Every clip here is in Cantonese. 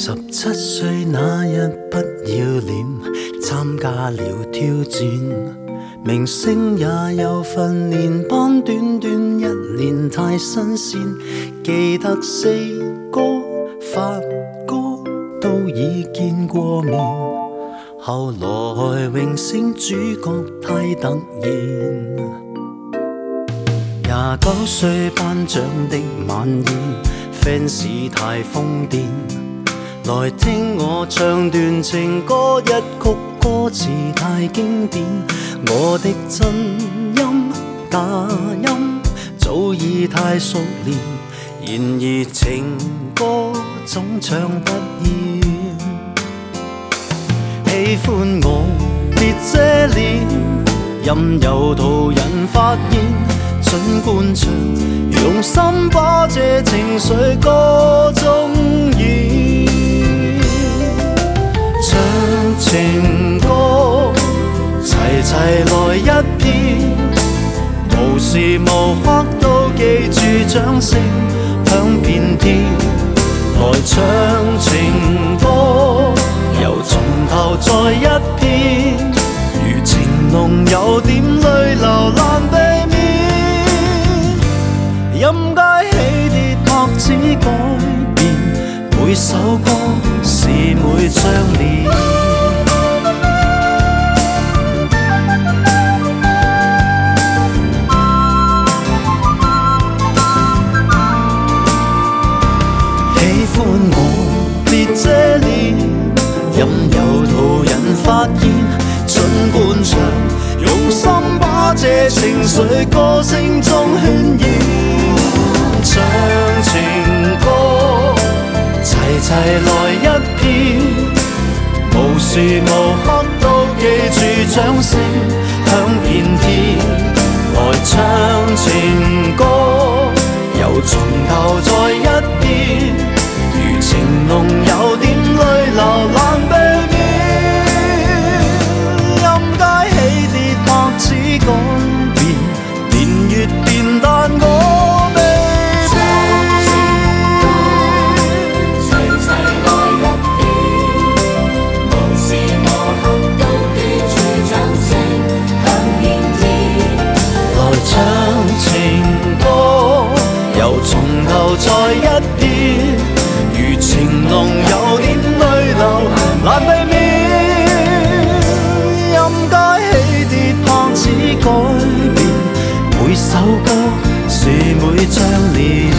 17歲那日不要臉，參加了挑戰，明星也有訓練班，短短1年太新鮮。記得四哥、發哥都已見過面，後來榮升主角太突然。29歲頒獎的晚宴 ，fans 太瘋癲。來聽我唱段情歌，一曲歌詞太經典。我的真音假音早已太熟練，然而情歌總唱不厭。喜歡我別遮臉，任由途人發現。盡管唱，用心把這情緒歌中演。唱情歌，齊齊來一遍，無時無刻都記住掌聲響遍天。來唱情歌，由從頭再一遍，如情濃有點淚流難避免。任街起跌拍子改變，每首歌是每張臉。喜歡我別遮臉，任由途人發現。盡管唱，用心把這情緒歌聲中渲染。唱情歌，齊齊來一遍，無時無刻都記住掌聲響遍天。來唱情歌，由從頭再一遍，如情濃有點淚流難避免。任街起跌拍子改變，年月變，但我未變。齊齊來一遍，無時無刻都記住掌聲響遍天。來唱情歌，由從頭再一遍，如情濃有點淚流難避免。任街起跌拍子改變，每首歌是每張臉。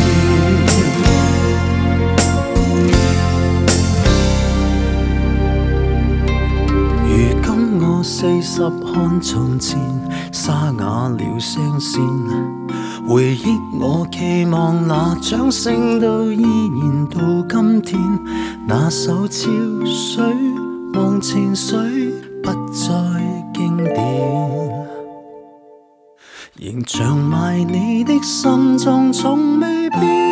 如今我40看從前，沙啞了聲線。回憶我期望那掌聲都依然到今天。那首潮水忘情水不再經典，仍像埋你的心中從未變。